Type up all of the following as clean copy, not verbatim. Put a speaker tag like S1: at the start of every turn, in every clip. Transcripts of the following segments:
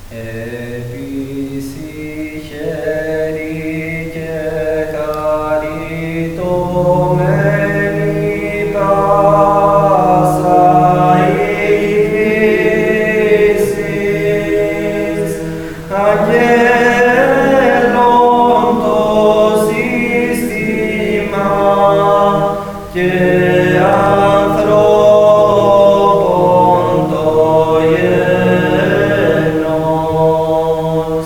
S1: Επισυχαίρη και χαριτωμένη πάσα η φύσης, αγγέλων το σύστημα και ανθρώπων το γένος,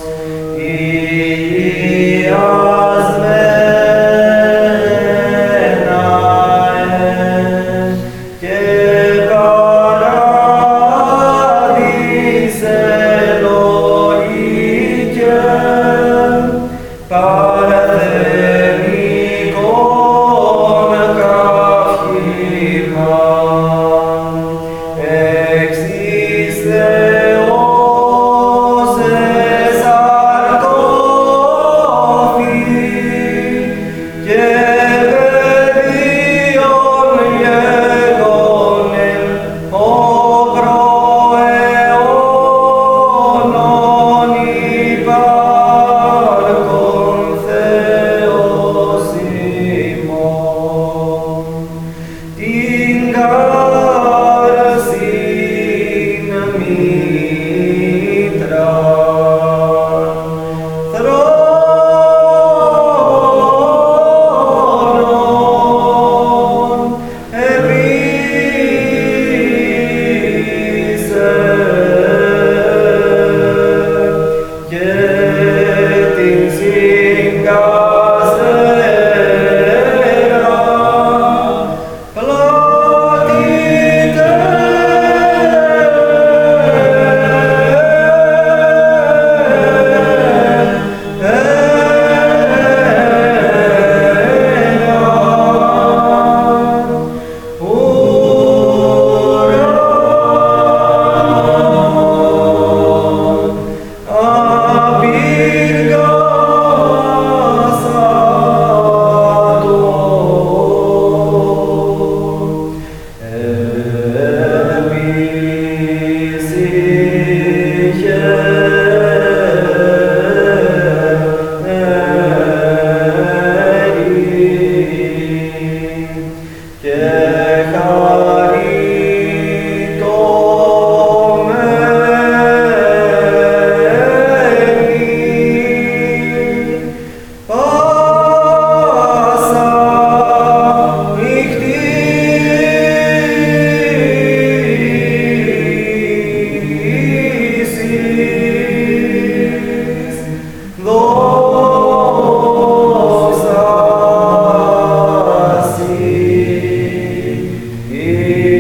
S1: υγιασμένα και παράδεισε λογικέ, παρθενικών καυχημάν, εξ της Θεός εσαρκώθη και παιδίον γεγονέν ο προαιώνων υπάρχον Θεός ημών. Την κάρσιν μήτραν θρόνων επίησε και την συγκαστέρα πλάτητε δώσασι